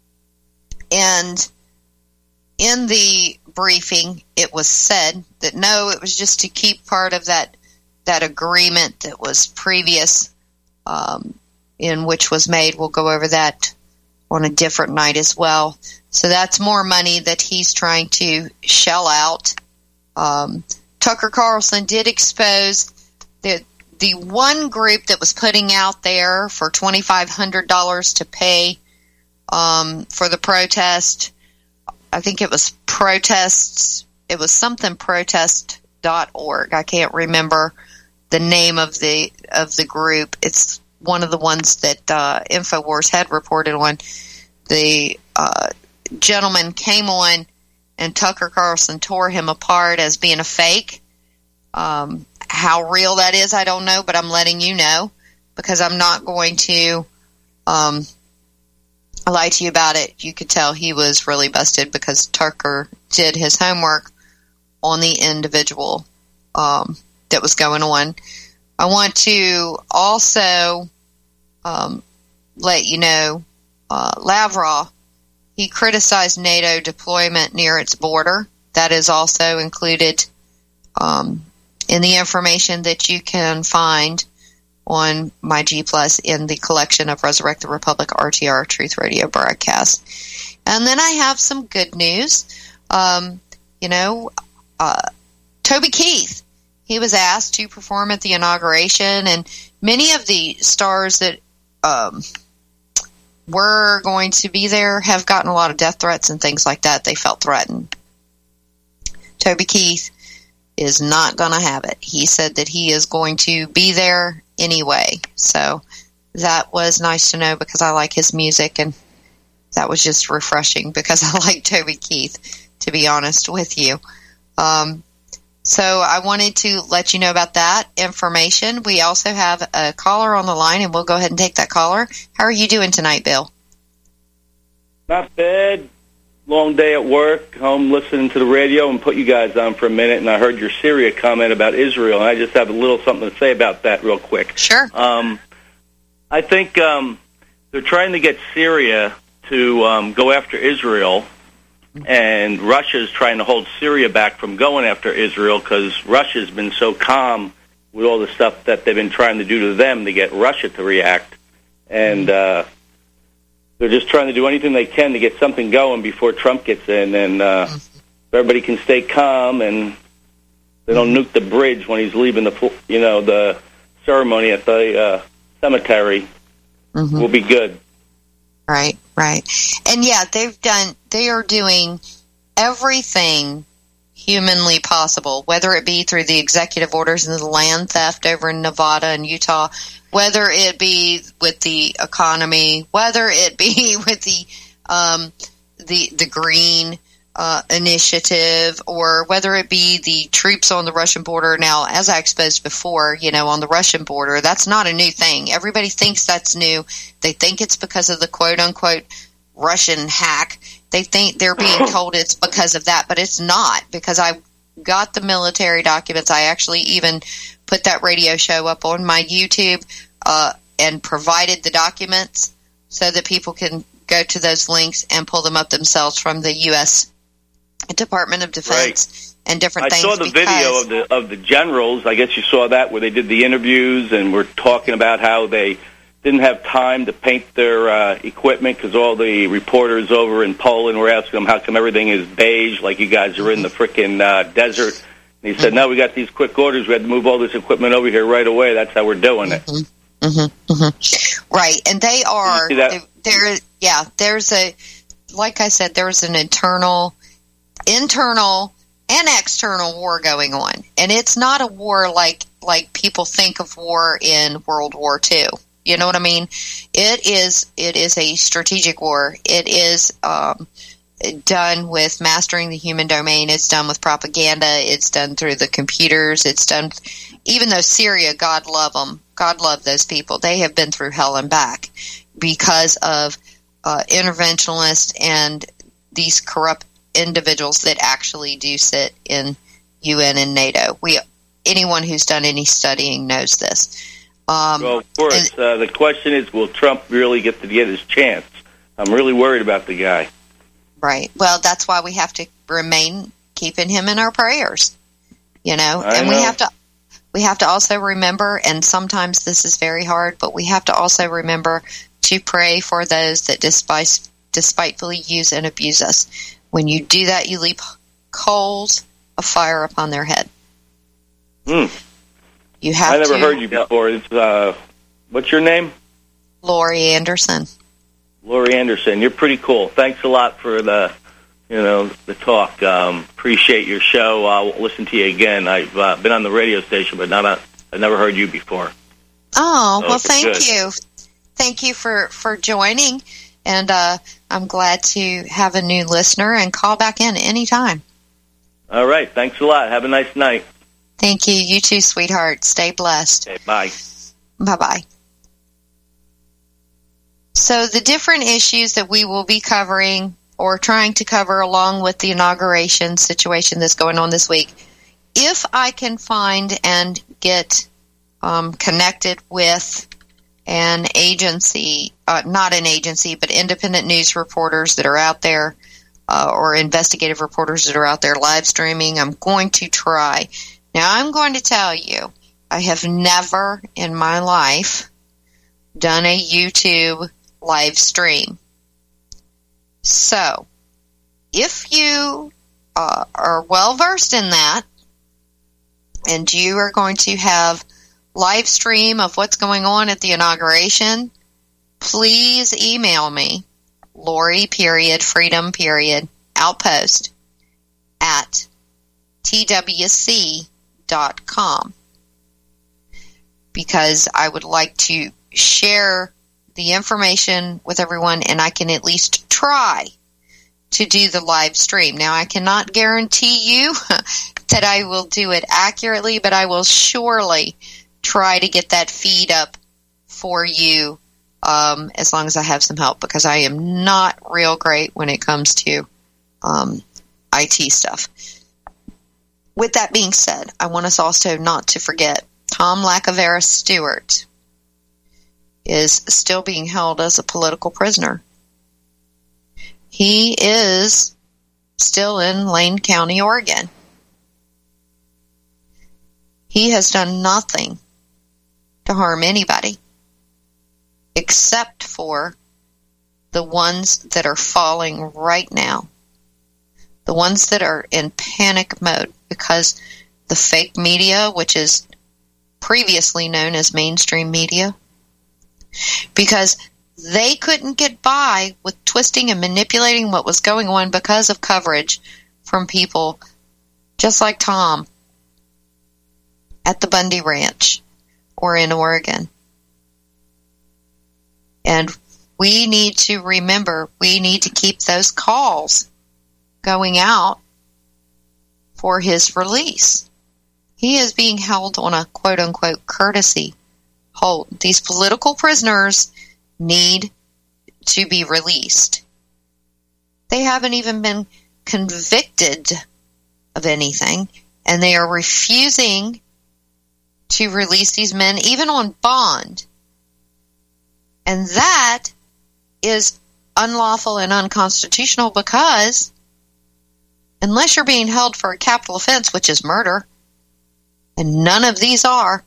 and in the briefing, it was said that no, it was just to keep part of that that agreement that was previous, um, in which was made. We'll go over that on a different night as well. So that's more money that he's trying to shell out. Um, Tucker Carlson did expose that the one group that was putting out there for twenty-five hundred dollars to pay um, for the protest. I think it was protests. It was something protest dot org. I can't remember the name of the of the group. It's one of the ones that uh, InfoWars had reported on. The uh, gentleman came on, and Tucker Carlson tore him apart as being a fake. Um, how real that is, I don't know, but I'm letting you know because I'm not going to um, lie to you about it. You could tell he was really busted because Tucker did his homework on the individual um, that was going on. I want to also um, let you know, uh, Lavrov, he criticized NATO deployment near its border. That is also included um, in the information that you can find on my G Plus in the collection of Resurrect the Republic R T R Truth Radio broadcasts. And then I have some good news. Um, you know, uh, Toby Keith, he was asked to perform at the inauguration, and many of the stars that um, were going to be there have gotten a lot of death threats and things like that. They felt threatened. Toby Keith is not going to have it. He said that he is going to be there anyway. So that was nice to know because I like his music, and that was just refreshing because I like Toby Keith, to be honest with you. Um, so I wanted to let you know about that information. We also have a caller on the line, and we'll go ahead and take that caller. How are you doing tonight, Bill? Not bad. Long day at work, home listening to the radio, and put you guys on for a minute, and I heard your Syria comment about Israel, and I just have a little something to say about that real quick. Sure. Um, I think um, they're trying to get Syria to um, go after Israel, and Russia's trying to hold Syria back from going after Israel because Russia's been so calm with all the stuff that they've been trying to do to them to get Russia to react, and uh, they're just trying to do anything they can to get something going before Trump gets in, and uh, everybody can stay calm and they don't nuke the bridge when he's leaving the, you know, the ceremony at the uh, cemetery. Mm-hmm. We'll be good. Right, right. And yeah, they've done, they are doing everything humanly possible, whether it be through the executive orders and the land theft over in Nevada and Utah, whether it be with the economy, whether it be with the um, the the green uh, initiative, or whether it be the troops on the Russian border. Now, as I exposed before, you know, on the Russian border, that's not a new thing. Everybody thinks that's new. They think it's because of the quote-unquote Russian hack. They think they're being told it's because of that, but it's not, because I got the military documents. I actually even put that radio show up on my YouTube uh, and provided the documents so that people can go to those links and pull them up themselves from the U S Department of Defense right. and different I things. I saw the video of the of the generals. I guess you saw that, where they did the interviews and were talking about how they didn't have time to paint their uh, equipment because all the reporters over in Poland were asking them how come everything is beige, like you guys are in the frickin' uh, desert. And he said, no, we got these quick orders. We had to move all this equipment over here right away. That's how we're doing it. Mm-hmm. Mm-hmm. Mm-hmm. Right, and they are, they, there. yeah, there's a, like I said, there's an internal, internal and external war going on. And it's not a war like like people think of war in World War Two. You know what I mean? It is it is a strategic war. It is um, done with mastering the human domain. It's done with propaganda. It's done through the computers. It's done, even though Syria, God love them, God love those people. They have been through hell and back because of uh, interventionists and these corrupt individuals that actually do sit in U N and NATO. We anyone who's done any studying knows this. Um, well, of course. And, uh, the question is, will Trump really get to get his chance? I'm really worried about the guy. Right. Well, that's why we have to remain keeping him in our prayers. You know, I and know. we have to we have to also remember, and sometimes this is very hard, but we have to also remember to pray for those that despise, despitefully use and abuse us. When you do that, you leap coals of fire upon their head. Hmm. You have I never to, heard you before. It's, uh, what's your name? Lori Anderson. Lori Anderson. You're pretty cool. Thanks a lot for the, you know, the talk. Um, appreciate your show. I'll listen to you again. I've uh, been on the radio station, but not. A, I've never heard you before. Oh, so well, thank good. you. Thank you for, for joining, and uh, I'm glad to have a new listener, and call back in anytime. All right. Thanks a lot. Have a nice night. Thank you. You too, sweetheart. Stay blessed. Okay, bye. Bye-bye. So the different issues that we will be covering or trying to cover along with the inauguration situation that's going on this week, if I can find and get um, connected with an agency, uh, not an agency, but independent news reporters that are out there, uh, or investigative reporters that are out there live streaming. I'm going to try. Now, I'm going to tell you, I have never in my life done a YouTube live stream. So, if you uh, are well versed in that, and you are going to have live stream of what's going on at the inauguration, please email me, Lori period, freedom period, outpost at T W C dot com, because I would like to share the information with everyone, and I can at least try to do the live stream. Now, I cannot guarantee you that I will do it accurately, but I will surely try to get that feed up for you, um, as long as I have some help, because I am not real great when it comes to um, I T stuff. With that being said, I want us also not to forget Tom Lacavera Stewart is still being held as a political prisoner. He is still in Lane County, Oregon. He has done nothing to harm anybody except for the ones that are falling right now, the ones that are in panic mode because the fake media, which is previously known as mainstream media, because they couldn't get by with twisting and manipulating what was going on because of coverage from people just like Tom at the Bundy Ranch or in Oregon. And we need to remember, we need to keep those calls going out for his release. He is being held on a quote-unquote courtesy hold. These political prisoners need to be released. They haven't even been convicted of anything, and they are refusing to release these men even on bond. And that is unlawful and unconstitutional, because unless you're being held for a capital offense, which is murder, and none of these are,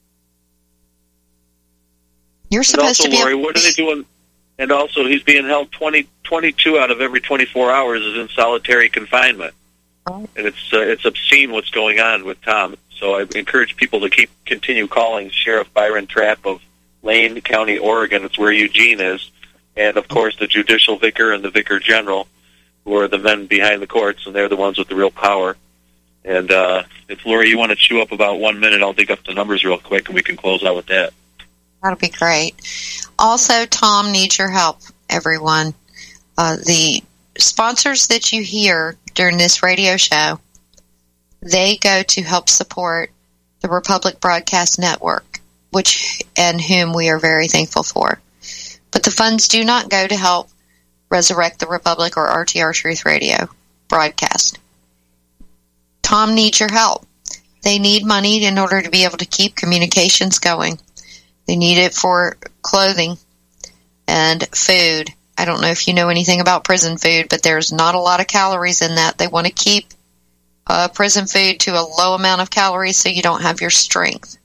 you're supposed also, to be... Lori, what are they doing? And also, he's being held twenty, twenty-two out of every twenty-four hours is in solitary confinement. Right. And it's uh, it's obscene what's going on with Tom. So I encourage people to keep continue calling Sheriff Byron Trapp of Lane County, Oregon. It's where Eugene is. And, of course, the judicial vicar and the vicar general, who are the men behind the courts, and they're the ones with the real power. And uh, if, Lori, you want to chew up about one minute, I'll dig up the numbers real quick, and we can close out with that. That'll be great. Also, Tom needs your help, everyone. Uh, the sponsors that you hear during this radio show, they go to help support the Republic Broadcast Network, which and whom we are very thankful for. But the funds do not go to help Resurrect the Republic or R T R Truth Radio broadcast. Tom needs your help. They need money in order to be able to keep communications going. They need it for clothing and food. I don't know if you know anything about prison food, but there's not a lot of calories in that. They want to keep uh, prison food to a low amount of calories so you don't have your strength.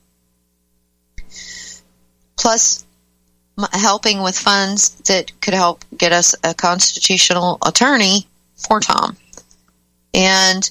Plus, m- helping with funds that could help get us a constitutional attorney for Tom. And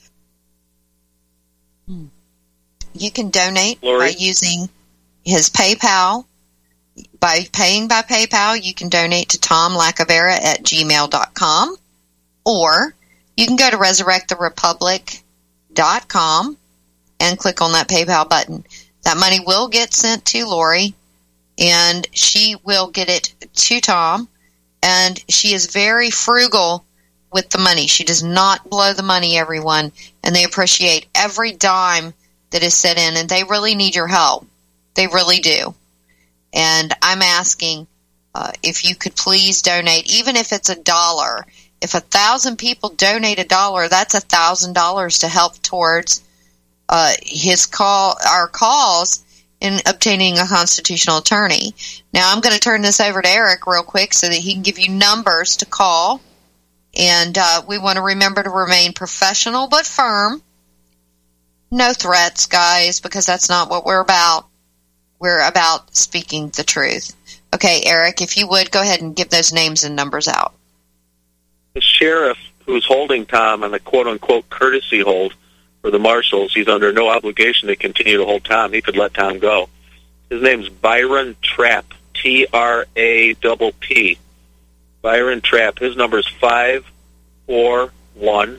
you can donate Lori? by using his PayPal. By paying by PayPal, you can donate to Tom Lacavera at gmail dot com, or you can go to resurrect the republic dot com and click on that PayPal button. That money will get sent to Lori, and she will get it to Tom, and she is very frugal with the money. She does not blow the money, everyone, and they appreciate every dime that is set in, and they really need your help. They really do. And I'm asking uh, if you could please donate, even if it's a dollar. If a thousand people donate a dollar, that's a thousand dollars to help towards uh, his call, our cause in obtaining a constitutional attorney. Now, I'm going to turn this over to Eric real quick so that he can give you numbers to call. And uh, we want to remember to remain professional but firm. No threats, guys, because that's not what we're about. We're about speaking the truth. Okay, Eric, if you would, go ahead and give those names and numbers out. The sheriff who's holding Tom on a quote-unquote courtesy hold for the marshals, he's under no obligation to continue to hold Tom. He could let Tom go. His name's Byron Trapp, T R A P P. Byron Trapp. His number is five four one,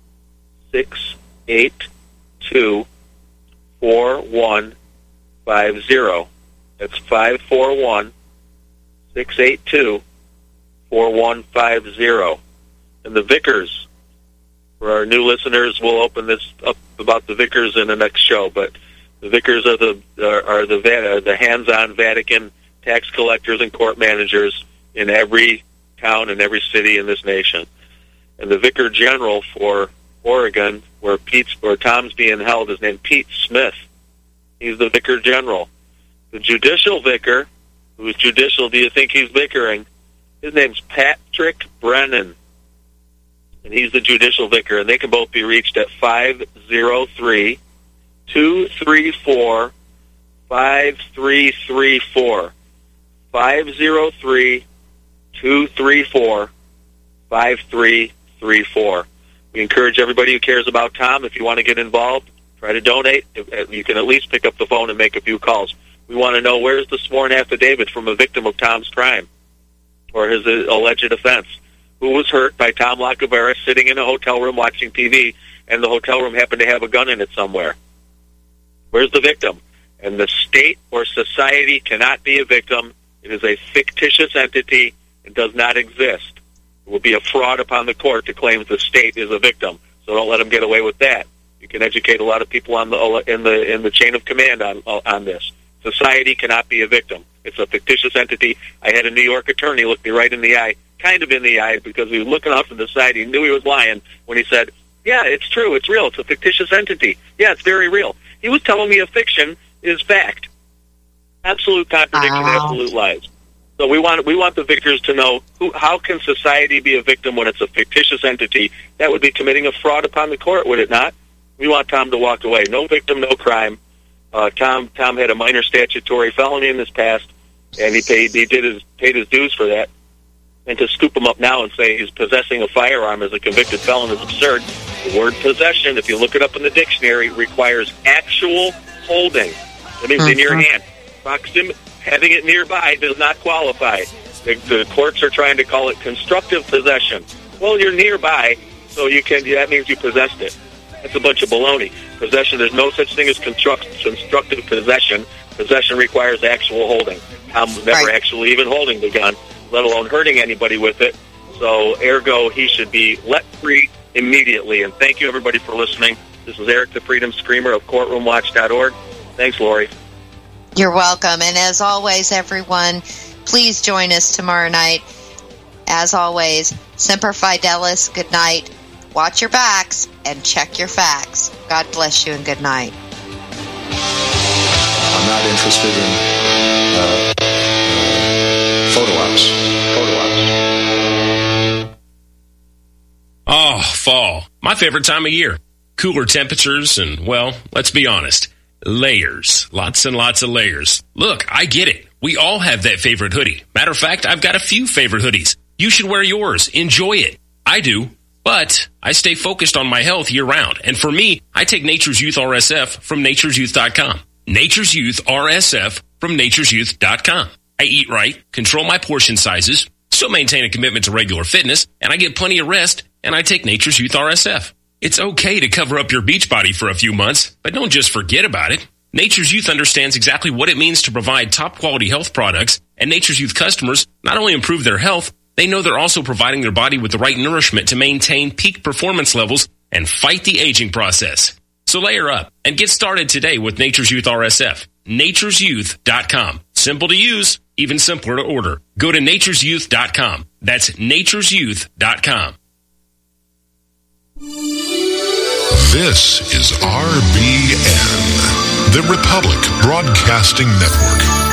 six eight two, four one five zero. That's five four one, six eight two, four one five zero. And the Vickers, for our new listeners, we'll open this up about the Vickers in the next show, but the Vickers are the are, are the are the hands-on Vatican tax collectors and court managers in every town and every city in this nation. And the Vicar General for Oregon, where Pete's where Tom's being held, is named Pete Smith. He's the Vicar General. The judicial vicar, who's judicial, do you think he's vicaring? His name's Patrick Brennan. And he's the judicial vicar, and they can both be reached at five oh three, two three four, five three three four. five oh three, two three four, five three three four. We encourage everybody who cares about Tom, if you want to get involved, try to donate. You can at least pick up the phone and make a few calls. We want to know, where's the sworn affidavit from a victim of Tom's crime or his alleged offense? Who was hurt by Tom Lacavera sitting in a hotel room watching T V, and the hotel room happened to have a gun in it somewhere? Where's the victim? And the state or society cannot be a victim. It is a fictitious entity and does not exist. It will be a fraud upon the court to claim the state is a victim. So don't let them get away with that. You can educate a lot of people on the in the in the chain of command on on this. Society cannot be a victim. It's a fictitious entity. I had a New York attorney look me right in the eye, kind of in the eye, because he was looking off to the side. He knew he was lying when he said, yeah, it's true, it's real, it's a fictitious entity. Yeah, it's very real. He was telling me a fiction is fact. Absolute contradiction, wow. Absolute lies. So we want we want the victors to know, who, how can society be a victim when it's a fictitious entity? That would be committing a fraud upon the court, would it not? We want Tom to walk away. No victim, no crime. Uh, Tom Tom had a minor statutory felony in his past, and he paid he did his paid his dues for that. And to scoop him up now and say he's possessing a firearm as a convicted felon is absurd. The word possession, if you look it up in the dictionary, requires actual holding. That means mm-hmm. in your hand. Proxim, having it nearby does not qualify. The, the courts are trying to call it constructive possession. Well, you're nearby, so you can. That means you possessed it. That's a bunch of baloney. Possession, there's no such thing as construct, constructive possession. Possession requires actual holding. Tom was never right. actually even holding the gun, let alone hurting anybody with it. So, ergo, he should be let free immediately. And thank you, everybody, for listening. This is Eric the Freedom Screamer of courtroom watch dot org. Thanks, Lori. You're welcome. And as always, everyone, please join us tomorrow night. As always, Semper Fidelis, good night. Watch your backs and check your facts. God bless you and good night. I'm not interested in uh, uh, photo ops. Photo ops. Oh, fall. My favorite time of year. Cooler temperatures and, well, let's be honest, layers. Lots and lots of layers. Look, I get it. We all have that favorite hoodie. Matter of fact, I've got a few favorite hoodies. You should wear yours. Enjoy it. I do. But I stay focused on my health year-round. And for me, I take Nature's Youth R S F from natures youth dot com. Nature's Youth R S F from natures youth dot com. I eat right, control my portion sizes, still maintain a commitment to regular fitness, and I get plenty of rest, and I take Nature's Youth R S F. It's okay to cover up your beach body for a few months, but don't just forget about it. Nature's Youth understands exactly what it means to provide top-quality health products, and Nature's Youth customers not only improve their health, they know they're also providing their body with the right nourishment to maintain peak performance levels and fight the aging process. So layer up and get started today with Nature's Youth R S F. natures youth dot com. Simple to use, even simpler to order. Go to natures youth dot com. That's natures youth dot com. This is R B N, The Republic Broadcasting Network.